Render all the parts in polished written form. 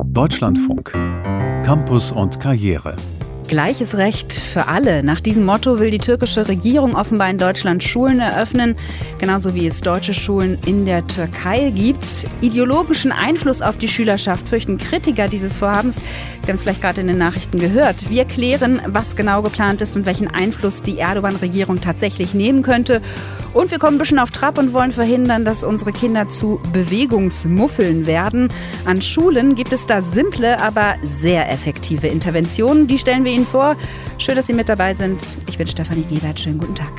Deutschlandfunk. Campus und Karriere. Gleiches Recht für alle. Nach diesem Motto will die türkische Regierung offenbar in Deutschland Schulen eröffnen, genauso wie es deutsche Schulen in der Türkei gibt. Ideologischen Einfluss auf die Schülerschaft fürchten Kritiker dieses Vorhabens. Sie haben es vielleicht gerade in den Nachrichten gehört. Wir klären, was genau geplant ist und welchen Einfluss die Erdogan-Regierung tatsächlich nehmen könnte. Und wir kommen ein bisschen auf Trab und wollen verhindern, dass unsere Kinder zu Bewegungsmuffeln werden. An Schulen gibt es da simple, aber sehr effektive Interventionen. Die stellen wir Ihnen vor. Schön, dass Sie mit dabei sind. Ich bin Stefanie Gebert. Schönen guten Tag.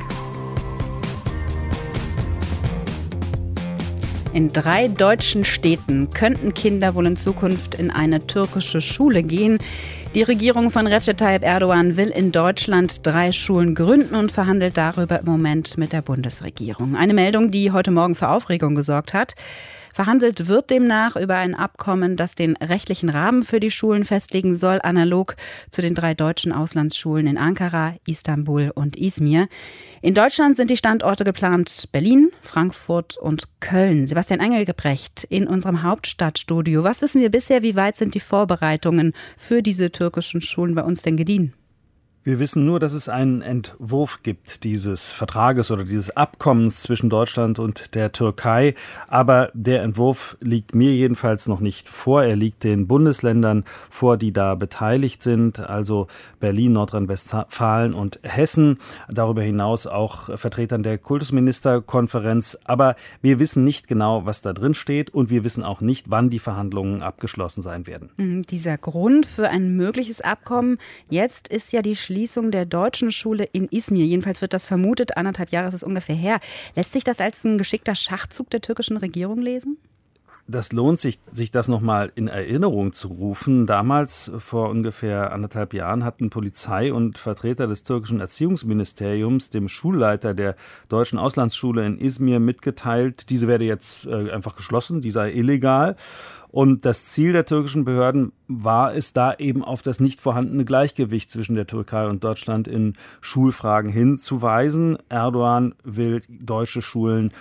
In 3 deutschen Städten könnten Kinder wohl in Zukunft in eine türkische Schule gehen. Die Regierung von Recep Tayyip Erdogan will in Deutschland 3 Schulen gründen und verhandelt darüber im Moment mit der Bundesregierung. Eine Meldung, die heute Morgen für Aufregung gesorgt hat. Verhandelt wird demnach über ein Abkommen, das den rechtlichen Rahmen für die Schulen festlegen soll, analog zu den 3 deutschen Auslandsschulen in Ankara, Istanbul und Izmir. In Deutschland sind die Standorte geplant: Berlin, Frankfurt und Köln. Sebastian Engelgebrecht in unserem Hauptstadtstudio. Was wissen wir bisher? Wie weit sind die Vorbereitungen für diese türkischen Schulen bei uns denn gediehen? Wir wissen nur, dass es einen Entwurf gibt dieses Vertrages oder dieses Abkommens zwischen Deutschland und der Türkei. Aber der Entwurf liegt mir jedenfalls noch nicht vor. Er liegt den Bundesländern vor, die da beteiligt sind, also Berlin, Nordrhein-Westfalen und Hessen. Darüber hinaus auch Vertretern der Kultusministerkonferenz. Aber wir wissen nicht genau, was da drin steht, und wir wissen auch nicht, wann die Verhandlungen abgeschlossen sein werden. Dieser Grund für ein mögliches Abkommen jetzt ist ja die Schließung der deutschen Schule in Izmir. Jedenfalls wird das vermutet. 1,5 Jahre ist es ungefähr her. Lässt sich das als ein geschickter Schachzug der türkischen Regierung lesen? Das lohnt sich das nochmal in Erinnerung zu rufen. Damals, vor ungefähr 1,5 Jahren, hatten Polizei und Vertreter des türkischen Erziehungsministeriums dem Schulleiter der deutschen Auslandsschule in Izmir mitgeteilt, diese werde jetzt einfach geschlossen, die sei illegal. Und das Ziel der türkischen Behörden war es, da eben auf das nicht vorhandene Gleichgewicht zwischen der Türkei und Deutschland in Schulfragen hinzuweisen. Erdogan will deutsche Schulen,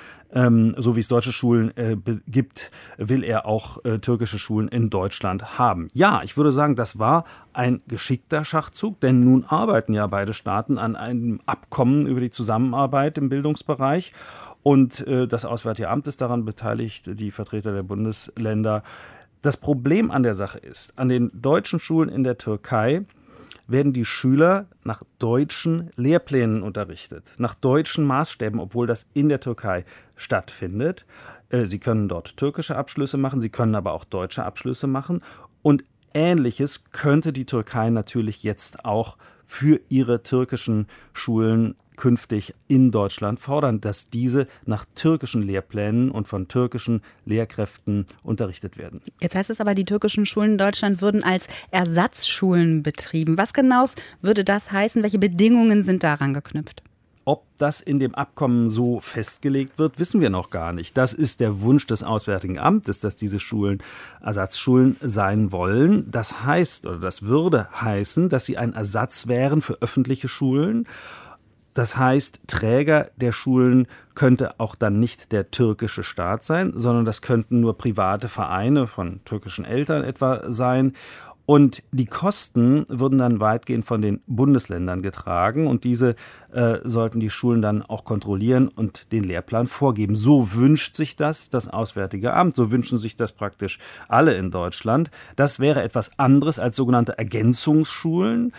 so wie es deutsche Schulen gibt, will er auch türkische Schulen in Deutschland haben. Ja, ich würde sagen, das war ein geschickter Schachzug, denn nun arbeiten ja beide Staaten an einem Abkommen über die Zusammenarbeit im Bildungsbereich. Und das Auswärtige Amt ist daran beteiligt, die Vertreter der Bundesländer. Das Problem an der Sache ist, an den deutschen Schulen in der Türkei werden die Schüler nach deutschen Lehrplänen unterrichtet, nach deutschen Maßstäben, obwohl das in der Türkei stattfindet. Sie können dort türkische Abschlüsse machen, sie können aber auch deutsche Abschlüsse machen. Und Ähnliches könnte die Türkei natürlich jetzt auch für ihre türkischen Schulen künftig in Deutschland fordern, dass diese nach türkischen Lehrplänen und von türkischen Lehrkräften unterrichtet werden. Jetzt heißt es aber, die türkischen Schulen in Deutschland würden als Ersatzschulen betrieben. Was genau würde das heißen? Welche Bedingungen sind daran geknüpft? Ob das in dem Abkommen so festgelegt wird, wissen wir noch gar nicht. Das ist der Wunsch des Auswärtigen Amtes, dass diese Schulen Ersatzschulen sein wollen. Das heißt, oder das würde heißen, dass sie ein Ersatz wären für öffentliche Schulen. Das heißt, Träger der Schulen könnte auch dann nicht der türkische Staat sein, sondern das könnten nur private Vereine von türkischen Eltern etwa sein. Und die Kosten würden dann weitgehend von den Bundesländern getragen, und diese sollten die Schulen dann auch kontrollieren und den Lehrplan vorgeben. So wünscht sich das Auswärtige Amt, so wünschen sich das praktisch alle in Deutschland. Das wäre etwas anderes als sogenannte Ergänzungsschulen.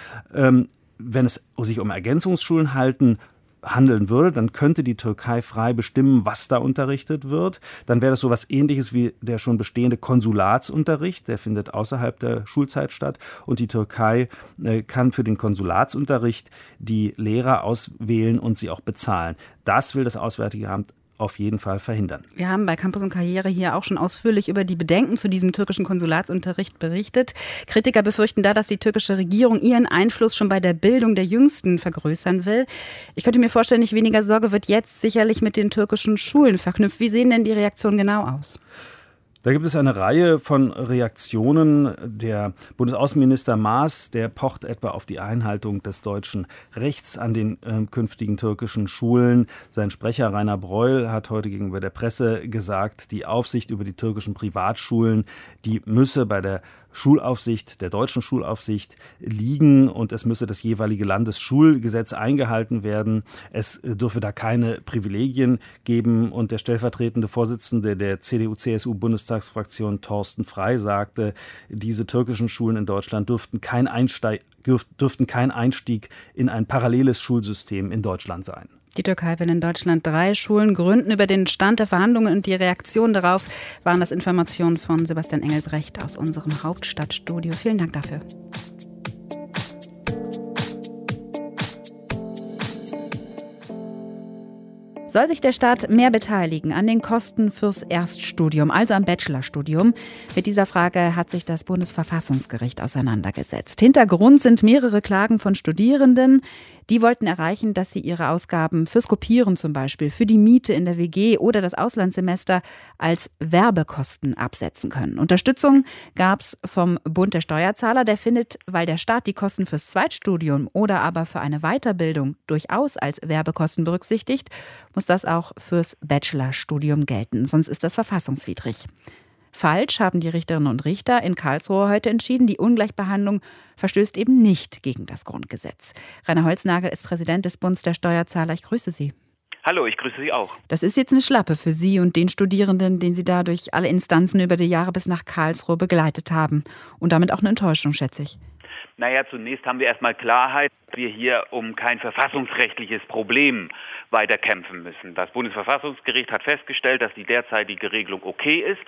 Wenn es sich um Ergänzungsschulen handeln würde, dann könnte die Türkei frei bestimmen, was da unterrichtet wird. Dann wäre das so etwas Ähnliches wie der schon bestehende Konsulatsunterricht. Der findet außerhalb der Schulzeit statt. Und die Türkei kann für den Konsulatsunterricht die Lehrer auswählen und sie auch bezahlen. Das will das Auswärtige Amt auf jeden Fall verhindern. Wir haben bei Campus und Karriere hier auch schon ausführlich über die Bedenken zu diesem türkischen Konsulatsunterricht berichtet. Kritiker befürchten da, dass die türkische Regierung ihren Einfluss schon bei der Bildung der Jüngsten vergrößern will. Ich könnte mir vorstellen, nicht weniger Sorge wird jetzt sicherlich mit den türkischen Schulen verknüpft. Wie sehen denn die Reaktionen genau aus? Da gibt es eine Reihe von Reaktionen. Der Bundesaußenminister Maas, der pocht etwa auf die Einhaltung des deutschen Rechts an den künftigen türkischen Schulen. Sein Sprecher Rainer Breul hat heute gegenüber der Presse gesagt, die Aufsicht über die türkischen Privatschulen, die müsse bei der Schulaufsicht, der deutschen Schulaufsicht liegen und es müsse das jeweilige Landesschulgesetz eingehalten werden. Es dürfe da keine Privilegien geben und der stellvertretende Vorsitzende der CDU-CSU-Bundestagsfraktion Thorsten Frey sagte, diese türkischen Schulen in Deutschland dürften kein Einstieg in ein paralleles Schulsystem in Deutschland sein. Die Türkei will in Deutschland 3 Schulen gründen. Über den Stand der Verhandlungen und die Reaktion darauf waren das Informationen von Sebastian Engelbrecht aus unserem Hauptstadtstudio. Vielen Dank dafür. Soll sich der Staat mehr beteiligen an den Kosten fürs Erststudium, also am Bachelorstudium? Mit dieser Frage hat sich das Bundesverfassungsgericht auseinandergesetzt. Hintergrund sind mehrere Klagen von Studierenden. Die wollten erreichen, dass sie ihre Ausgaben fürs Kopieren zum Beispiel, für die Miete in der WG oder das Auslandssemester als Werbekosten absetzen können. Unterstützung gab es vom Bund der Steuerzahler. Der findet, weil der Staat die Kosten fürs Zweitstudium oder aber für eine Weiterbildung durchaus als Werbekosten berücksichtigt, muss das auch fürs Bachelorstudium gelten. Sonst ist das verfassungswidrig. Falsch haben die Richterinnen und Richter in Karlsruhe heute entschieden. Die Ungleichbehandlung verstößt eben nicht gegen das Grundgesetz. Rainer Holznagel ist Präsident des Bundes der Steuerzahler. Ich grüße Sie. Hallo, ich grüße Sie auch. Das ist jetzt eine Schlappe für Sie und den Studierenden, den Sie da durch alle Instanzen über die Jahre bis nach Karlsruhe begleitet haben. Und damit auch eine Enttäuschung, schätze ich. Naja, zunächst haben wir erstmal Klarheit, dass wir hier um kein verfassungsrechtliches Problem weiter kämpfen müssen. Das Bundesverfassungsgericht hat festgestellt, dass die derzeitige Regelung okay ist.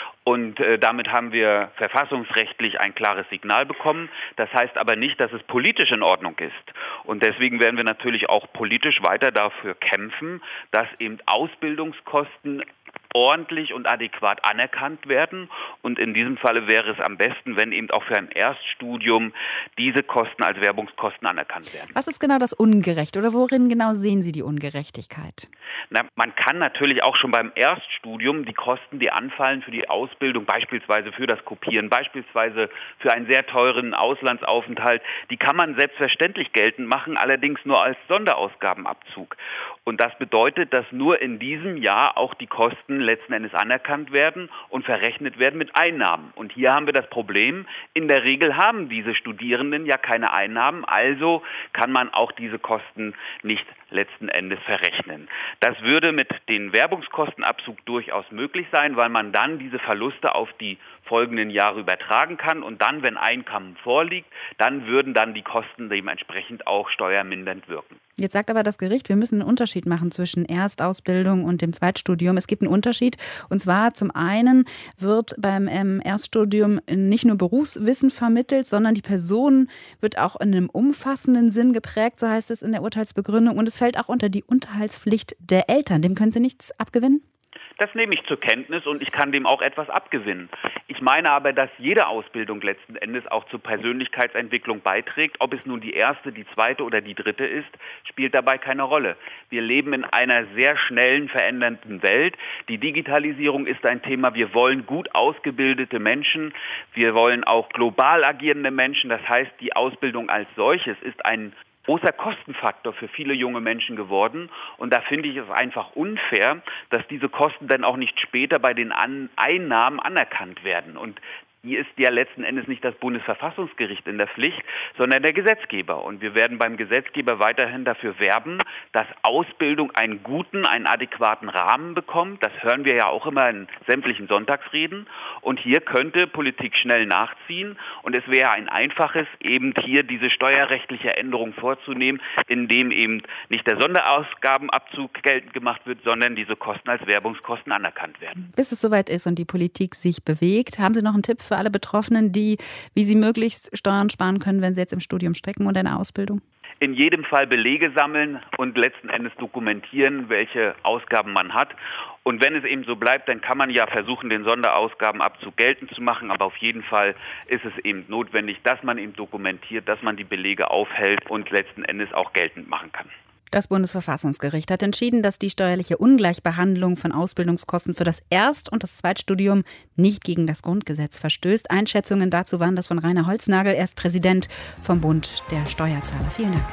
Und damit haben wir verfassungsrechtlich ein klares Signal bekommen. Das heißt aber nicht, dass es politisch in Ordnung ist. Und deswegen werden wir natürlich auch politisch weiter dafür kämpfen, dass eben Ausbildungskosten ordentlich und adäquat anerkannt werden. Und in diesem Falle wäre es am besten, wenn eben auch für ein Erststudium diese Kosten als Werbungskosten anerkannt werden. Was ist genau das Ungerecht oder worin genau sehen Sie die Ungerechtigkeit? Na, man kann natürlich auch schon beim Erststudium die Kosten, die anfallen für die Ausbildung, beispielsweise für das Kopieren, beispielsweise für einen sehr teuren Auslandsaufenthalt, die kann man selbstverständlich geltend machen, allerdings nur als Sonderausgabenabzug. Und das bedeutet, dass nur in diesem Jahr auch die Kosten letzten Endes anerkannt werden und verrechnet werden mit Einnahmen. Und hier haben wir das Problem, in der Regel haben diese Studierenden ja keine Einnahmen, also kann man auch diese Kosten nicht letzten Endes verrechnen. Das würde mit den Werbungskostenabzug durchaus möglich sein, weil man dann diese Verluste auf die folgenden Jahre übertragen kann und dann, wenn Einkommen vorliegt, dann würden dann die Kosten dementsprechend auch steuermindernd wirken. Jetzt sagt aber das Gericht, wir müssen einen Unterschied machen zwischen Erstausbildung und dem Zweitstudium. Es gibt einen Unterschied und zwar zum einen wird beim Erststudium nicht nur Berufswissen vermittelt, sondern die Person wird auch in einem umfassenden Sinn geprägt, so heißt es in der Urteilsbegründung und es fällt auch unter die Unterhaltspflicht der Eltern. Dem können Sie nichts abgewinnen? Das nehme ich zur Kenntnis und ich kann dem auch etwas abgewinnen. Ich meine aber, dass jede Ausbildung letzten Endes auch zur Persönlichkeitsentwicklung beiträgt. Ob es nun die erste, die zweite oder die dritte ist, spielt dabei keine Rolle. Wir leben in einer sehr schnellen, verändernden Welt. Die Digitalisierung ist ein Thema. Wir wollen gut ausgebildete Menschen. Wir wollen auch global agierende Menschen. Das heißt, die Ausbildung als solches ist ein großer Kostenfaktor für viele junge Menschen geworden. Und da finde ich es einfach unfair, dass diese Kosten dann auch nicht später bei den Einnahmen anerkannt werden. Und hier ist ja letzten Endes nicht das Bundesverfassungsgericht in der Pflicht, sondern der Gesetzgeber. Und wir werden beim Gesetzgeber weiterhin dafür werben, dass Ausbildung einen guten, einen adäquaten Rahmen bekommt. Das hören wir ja auch immer in sämtlichen Sonntagsreden. Und hier könnte Politik schnell nachziehen. Und es wäre ein einfaches, eben hier diese steuerrechtliche Änderung vorzunehmen, indem eben nicht der Sonderausgabenabzug geltend gemacht wird, sondern diese Kosten als Werbungskosten anerkannt werden. Bis es soweit ist und die Politik sich bewegt, haben Sie noch einen Tipp für alle Betroffenen, wie sie möglichst Steuern sparen können, wenn sie jetzt im Studium stecken oder in der Ausbildung? In jedem Fall Belege sammeln und letzten Endes dokumentieren, welche Ausgaben man hat. Und wenn es eben so bleibt, dann kann man ja versuchen, den Sonderausgabenabzug geltend zu machen. Aber auf jeden Fall ist es eben notwendig, dass man eben dokumentiert, dass man die Belege aufhält und letzten Endes auch geltend machen kann. Das Bundesverfassungsgericht hat entschieden, dass die steuerliche Ungleichbehandlung von Ausbildungskosten für das Erst- und das Zweitstudium nicht gegen das Grundgesetz verstößt. Einschätzungen dazu waren das von Rainer Holznagel. Er ist Präsident vom Bund der Steuerzahler. Vielen Dank.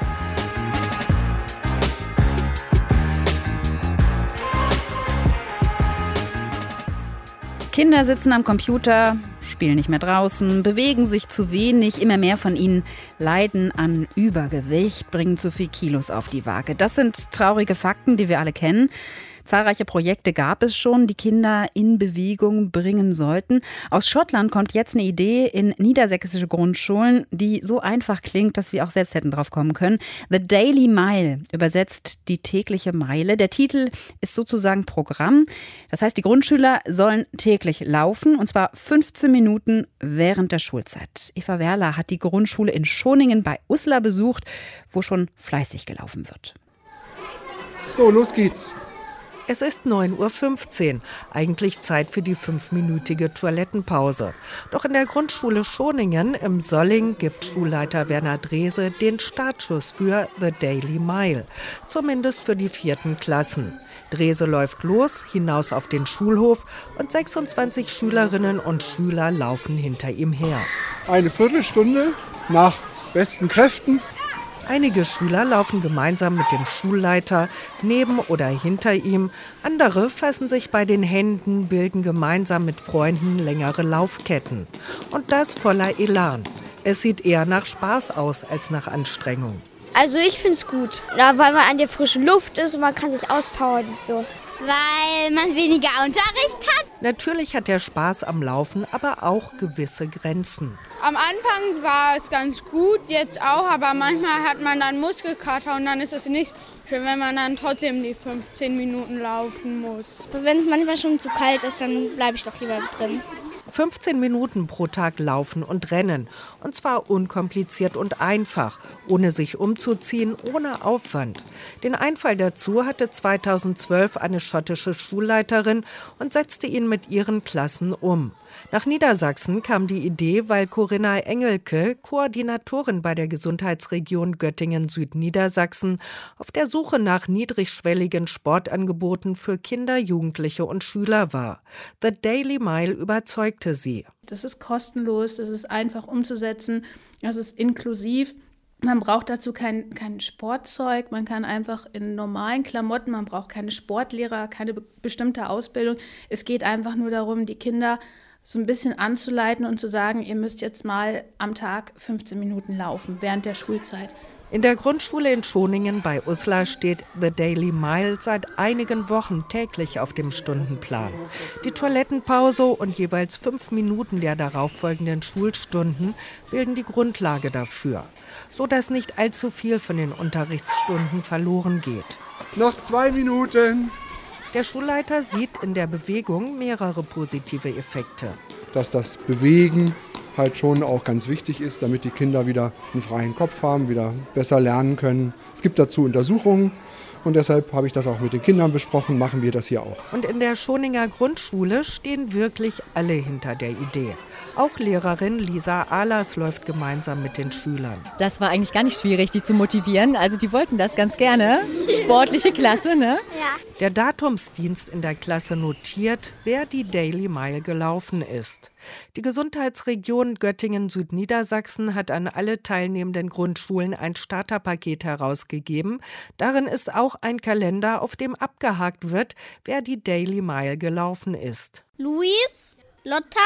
Kinder sitzen am Computer, spielen nicht mehr draußen, bewegen sich zu wenig. Immer mehr von ihnen leiden an Übergewicht, bringen zu viel Kilos auf die Waage. Das sind traurige Fakten, die wir alle kennen. Zahlreiche Projekte gab es schon, die Kinder in Bewegung bringen sollten. Aus Schottland kommt jetzt eine Idee in niedersächsische Grundschulen, die so einfach klingt, dass wir auch selbst hätten drauf kommen können. The Daily Mile, übersetzt die tägliche Meile. Der Titel ist sozusagen Programm. Das heißt, die Grundschüler sollen täglich laufen, und zwar 15 Minuten während der Schulzeit. Eva Werler hat die Grundschule in Schoningen bei Uslar besucht, wo schon fleißig gelaufen wird. So, los geht's. Es ist 9:15 Uhr, eigentlich Zeit für die 5-minütige Toilettenpause. Doch in der Grundschule Schoningen im Solling gibt Schulleiter Werner Drese den Startschuss für The Daily Mile, zumindest für die 4. Klassen. Drese läuft los, hinaus auf den Schulhof, und 26 Schülerinnen und Schüler laufen hinter ihm her. Eine Viertelstunde nach besten Kräften. Einige Schüler laufen gemeinsam mit dem Schulleiter neben oder hinter ihm. Andere fassen sich bei den Händen, bilden gemeinsam mit Freunden längere Laufketten. Und das voller Elan. Es sieht eher nach Spaß aus als nach Anstrengung. Also ich finde es gut, weil man an der frischen Luft ist und man kann sich auspowern und so. Weil man weniger Unterricht hat. Natürlich hat der Spaß am Laufen aber auch gewisse Grenzen. Am Anfang war es ganz gut, jetzt auch, aber manchmal hat man dann Muskelkater und dann ist es nicht schön, wenn man dann trotzdem die 15 Minuten laufen muss. Wenn es manchmal schon zu kalt ist, dann bleibe ich doch lieber drin. 15 Minuten pro Tag laufen und rennen. Und zwar unkompliziert und einfach, ohne sich umzuziehen, ohne Aufwand. Den Einfall dazu hatte 2012 eine schottische Schulleiterin und setzte ihn mit ihren Klassen um. Nach Niedersachsen kam die Idee, weil Corinna Engelke, Koordinatorin bei der Gesundheitsregion Göttingen-Südniedersachsen, auf der Suche nach niedrigschwelligen Sportangeboten für Kinder, Jugendliche und Schüler war. The Daily Mile überzeugte sie. Das ist kostenlos, das ist einfach umzusetzen, das ist inklusiv. Man braucht dazu kein Sportzeug, man kann einfach in normalen Klamotten, man braucht keine Sportlehrer, keine bestimmte Ausbildung. Es geht einfach nur darum, die Kinder so ein bisschen anzuleiten und zu sagen, ihr müsst jetzt mal am Tag 15 Minuten laufen, während der Schulzeit. In der Grundschule in Schoningen bei Uslar steht The Daily Mile seit einigen Wochen täglich auf dem Stundenplan. Die Toilettenpause und jeweils 5 Minuten der darauffolgenden Schulstunden bilden die Grundlage dafür, sodass nicht allzu viel von den Unterrichtsstunden verloren geht. Noch 2 Minuten. Der Schulleiter sieht in der Bewegung mehrere positive Effekte. Dass das Bewegen halt schon auch ganz wichtig ist, damit die Kinder wieder einen freien Kopf haben, wieder besser lernen können. Es gibt dazu Untersuchungen und deshalb habe ich das auch mit den Kindern besprochen, machen wir das hier auch. Und in der Schoninger Grundschule stehen wirklich alle hinter der Idee. Auch Lehrerin Lisa Ahlers läuft gemeinsam mit den Schülern. Das war eigentlich gar nicht schwierig, die zu motivieren. Also die wollten das ganz gerne. Sportliche Klasse, ne? Ja. Der Datumsdienst in der Klasse notiert, wer die Daily Mile gelaufen ist. Die Gesundheitsregion Göttingen-Südniedersachsen hat an alle teilnehmenden Grundschulen ein Starterpaket herausgegeben. Darin ist auch ein Kalender, auf dem abgehakt wird, wer die Daily Mile gelaufen ist. Luis, Lotta,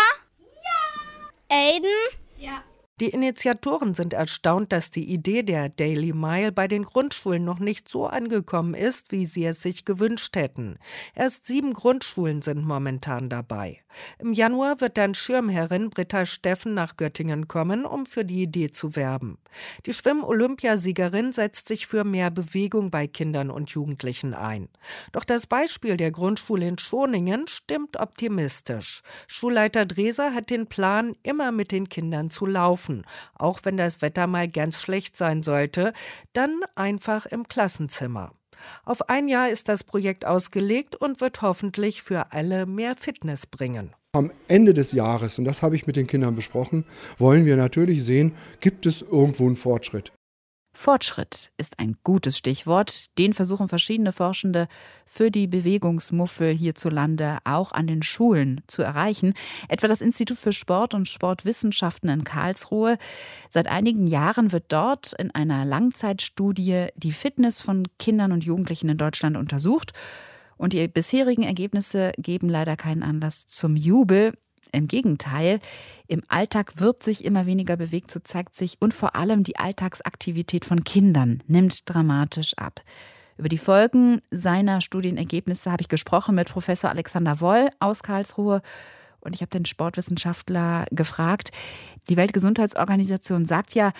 ja. Aiden, ja. Die Initiatoren sind erstaunt, dass die Idee der Daily Mile bei den Grundschulen noch nicht so angekommen ist, wie sie es sich gewünscht hätten. Erst 7 Grundschulen sind momentan dabei. Im Januar wird dann Schirmherrin Britta Steffen nach Göttingen kommen, um für die Idee zu werben. Die Schwimm-Olympiasiegerin setzt sich für mehr Bewegung bei Kindern und Jugendlichen ein. Doch das Beispiel der Grundschule in Schoningen stimmt optimistisch. Schulleiter Drese hat den Plan, immer mit den Kindern zu laufen. Auch wenn das Wetter mal ganz schlecht sein sollte, dann einfach im Klassenzimmer. Auf ein Jahr ist das Projekt ausgelegt und wird hoffentlich für alle mehr Fitness bringen. Am Ende des Jahres, und das habe ich mit den Kindern besprochen, wollen wir natürlich sehen, gibt es irgendwo einen Fortschritt. Fortschritt ist ein gutes Stichwort. Den versuchen verschiedene Forschende für die Bewegungsmuffel hierzulande auch an den Schulen zu erreichen. Etwa das Institut für Sport und Sportwissenschaften in Karlsruhe. Seit einigen Jahren wird dort in einer Langzeitstudie die Fitness von Kindern und Jugendlichen in Deutschland untersucht. Und die bisherigen Ergebnisse geben leider keinen Anlass zum Jubel. Im Gegenteil, im Alltag wird sich immer weniger bewegt, so zeigt sich, und vor allem die Alltagsaktivität von Kindern nimmt dramatisch ab. Über die Folgen seiner Studienergebnisse habe ich gesprochen mit Professor Alexander Woll aus Karlsruhe. Und ich habe den Sportwissenschaftler gefragt. Die Weltgesundheitsorganisation sagt ja,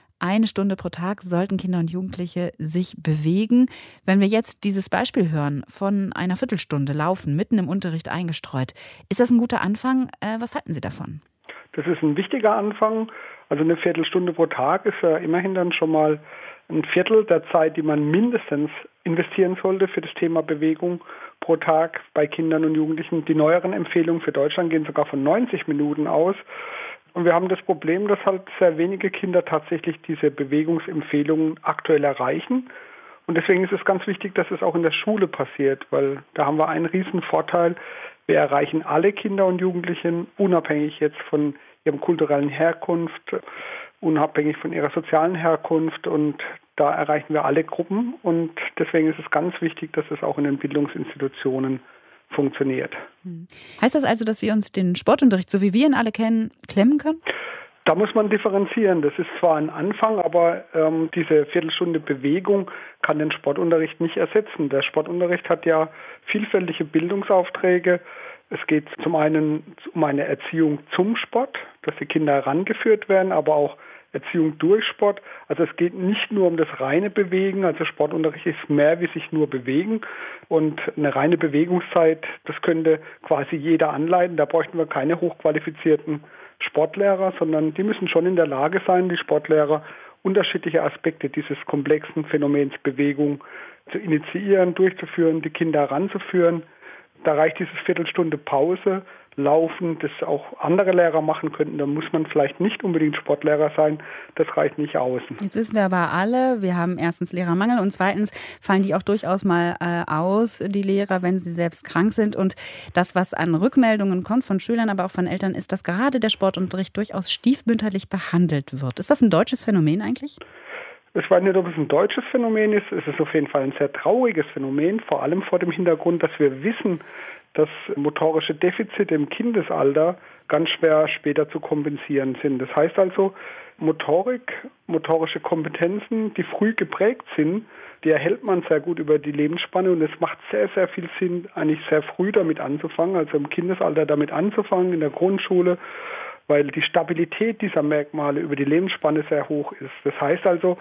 1 Stunde pro Tag sollten Kinder und Jugendliche sich bewegen. Wenn wir jetzt dieses Beispiel hören, von einer Viertelstunde Laufen, mitten im Unterricht eingestreut, ist das ein guter Anfang? Was halten Sie davon? Das ist ein wichtiger Anfang. Also eine Viertelstunde pro Tag ist ja immerhin dann schon mal ein Viertel der Zeit, die man mindestens investieren sollte für das Thema Bewegung pro Tag bei Kindern und Jugendlichen. Die neueren Empfehlungen für Deutschland gehen sogar von 90 Minuten aus. Und wir haben das Problem, dass halt sehr wenige Kinder tatsächlich diese Bewegungsempfehlungen aktuell erreichen. Und deswegen ist es ganz wichtig, dass es auch in der Schule passiert, weil da haben wir einen riesen Vorteil. Wir erreichen alle Kinder und Jugendlichen, unabhängig jetzt von ihrem kulturellen Herkunft, unabhängig von ihrer sozialen Herkunft, und da erreichen wir alle Gruppen, und deswegen ist es ganz wichtig, dass es auch in den Bildungsinstitutionen funktioniert. Heißt das also, dass wir uns den Sportunterricht, so wie wir ihn alle kennen, klemmen können? Da muss man differenzieren. Das ist zwar ein Anfang, aber diese Viertelstunde Bewegung kann den Sportunterricht nicht ersetzen. Der Sportunterricht hat ja vielfältige Bildungsaufträge. Es geht zum einen um eine Erziehung zum Sport, dass die Kinder herangeführt werden, aber auch Erziehung durch Sport. Also es geht nicht nur um das reine Bewegen, also Sportunterricht ist mehr wie sich nur bewegen, und eine reine Bewegungszeit, das könnte quasi jeder anleiten. Da bräuchten wir keine hochqualifizierten Sportlehrer, sondern die müssen schon in der Lage sein, die Sportlehrer, unterschiedliche Aspekte dieses komplexen Phänomens Bewegung zu initiieren, durchzuführen, die Kinder heranzuführen. Da reicht diese Viertelstunde Pause, Laufen, das auch andere Lehrer machen könnten. Da muss man vielleicht nicht unbedingt Sportlehrer sein, das reicht nicht aus. Jetzt wissen wir aber alle, wir haben erstens Lehrermangel und zweitens fallen die auch durchaus mal aus, die Lehrer, wenn sie selbst krank sind. Und das, was an Rückmeldungen kommt von Schülern, aber auch von Eltern, ist, dass gerade der Sportunterricht durchaus stiefmütterlich behandelt wird. Ist das ein deutsches Phänomen eigentlich? Ich weiß nicht, ob es ein deutsches Phänomen ist. Es ist auf jeden Fall ein sehr trauriges Phänomen, vor allem vor dem Hintergrund, dass wir wissen, dass motorische Defizite im Kindesalter ganz schwer später zu kompensieren sind. Das heißt also, motorische Kompetenzen, die früh geprägt sind, die erhält man sehr gut über die Lebensspanne, und es macht sehr, sehr viel Sinn, eigentlich sehr früh damit anzufangen, also im Kindesalter damit anzufangen, in der Grundschule, weil die Stabilität dieser Merkmale über die Lebensspanne sehr hoch ist. Das heißt also,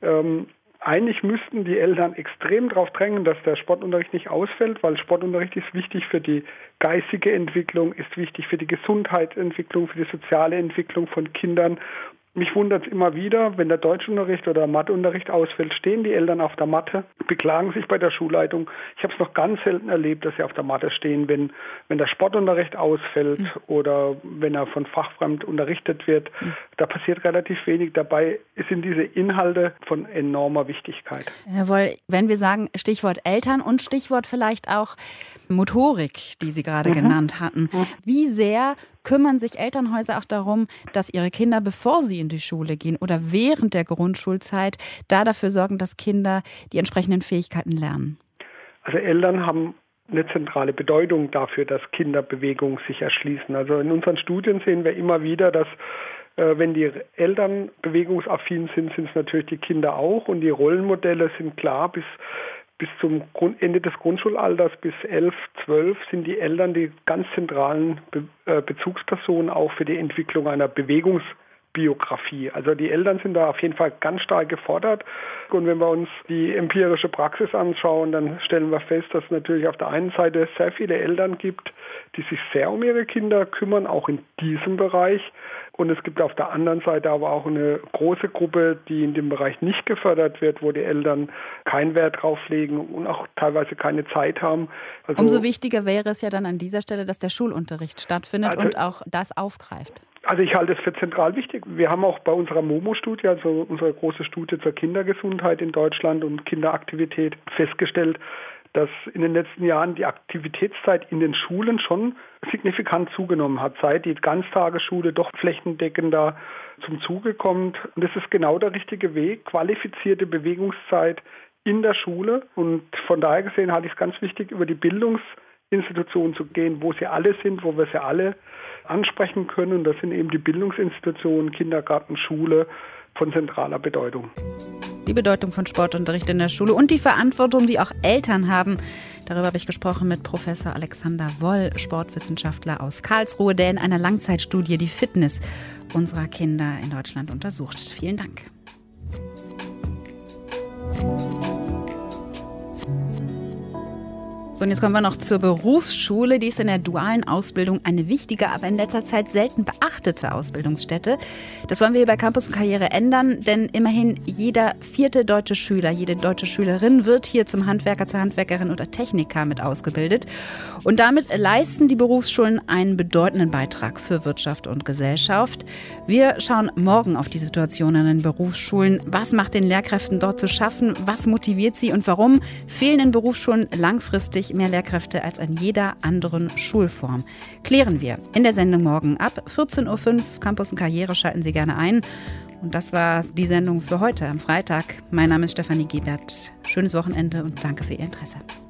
eigentlich müssten die Eltern extrem darauf drängen, dass der Sportunterricht nicht ausfällt, weil Sportunterricht ist wichtig für die geistige Entwicklung, ist wichtig für die Gesundheitsentwicklung, für die soziale Entwicklung von Kindern. Mich wundert es immer wieder, wenn der Deutschunterricht oder Matheunterricht ausfällt, stehen die Eltern auf der Matte, beklagen sich bei der Schulleitung. Ich habe es noch ganz selten erlebt, dass sie auf der Matte stehen, wenn der Sportunterricht ausfällt oder wenn er von fachfremd unterrichtet wird. Da passiert relativ wenig. Dabei sind diese Inhalte von enormer Wichtigkeit. Herr Woll, wenn wir sagen Stichwort Eltern und Stichwort vielleicht auch Motorik, die Sie gerade genannt hatten, wie sehr kümmern sich Elternhäuser auch darum, dass ihre Kinder, bevor sie in die Schule gehen oder während der Grundschulzeit, da dafür sorgen, dass Kinder die entsprechenden Fähigkeiten lernen? Also Eltern haben eine zentrale Bedeutung dafür, dass Kinder Bewegung sich erschließen. Also in unseren Studien sehen wir immer wieder, dass wenn die Eltern bewegungsaffin sind, sind es natürlich die Kinder auch, und die Rollenmodelle sind klar. Bis zum Ende des Grundschulalters, bis 11, 12, sind die Eltern die ganz zentralen Bezugspersonen auch für die Entwicklung einer Bewegungsbiografie. Also die Eltern sind da auf jeden Fall ganz stark gefordert. Und wenn wir uns die empirische Praxis anschauen, dann stellen wir fest, dass es natürlich auf der einen Seite sehr viele Eltern gibt, die sich sehr um ihre Kinder kümmern, auch in diesem Bereich. Und es gibt auf der anderen Seite aber auch eine große Gruppe, die in dem Bereich nicht gefördert wird, wo die Eltern keinen Wert drauf legen und auch teilweise keine Zeit haben. Also, umso wichtiger wäre es ja dann an dieser Stelle, dass der Schulunterricht stattfindet und auch das aufgreift. Also ich halte es für zentral wichtig. Wir haben auch bei unserer MOMO-Studie, also unsere große Studie zur Kindergesundheit in Deutschland und Kinderaktivität, festgestellt, dass in den letzten Jahren die Aktivitätszeit in den Schulen schon signifikant zugenommen hat, seit die Ganztagesschule doch flächendeckender zum Zuge kommt. Und das ist genau der richtige Weg, qualifizierte Bewegungszeit in der Schule. Und von daher gesehen halte ich es ganz wichtig, über die Bildungsinstitutionen zu gehen, wo sie alle sind, wo wir sie alle ansprechen können. Und das sind eben die Bildungsinstitutionen, Kindergarten, Schule von zentraler Bedeutung. Die Bedeutung von Sportunterricht in der Schule und die Verantwortung, die auch Eltern haben. Darüber habe ich gesprochen mit Professor Alexander Woll, Sportwissenschaftler aus Karlsruhe, der in einer Langzeitstudie die Fitness unserer Kinder in Deutschland untersucht. Vielen Dank. So, und jetzt kommen wir noch zur Berufsschule. Die ist in der dualen Ausbildung eine wichtige, aber in letzter Zeit selten beachtete Ausbildungsstätte. Das wollen wir hier bei Campus und Karriere ändern, denn immerhin jeder 4. deutsche Schüler, jede deutsche Schülerin wird hier zum Handwerker, zur Handwerkerin oder Techniker mit ausgebildet. Und damit leisten die Berufsschulen einen bedeutenden Beitrag für Wirtschaft und Gesellschaft. Wir schauen morgen auf die Situation an den Berufsschulen. Was macht den Lehrkräften dort zu schaffen? Was motiviert sie und warum fehlen in Berufsschulen langfristig mehr Lehrkräfte als an jeder anderen Schulform? Klären wir in der Sendung morgen ab 14.05 Uhr. Campus und Karriere, schalten Sie gerne ein. Und das war die Sendung für heute am Freitag. Mein Name ist Stefanie Gebert. Schönes Wochenende und danke für Ihr Interesse.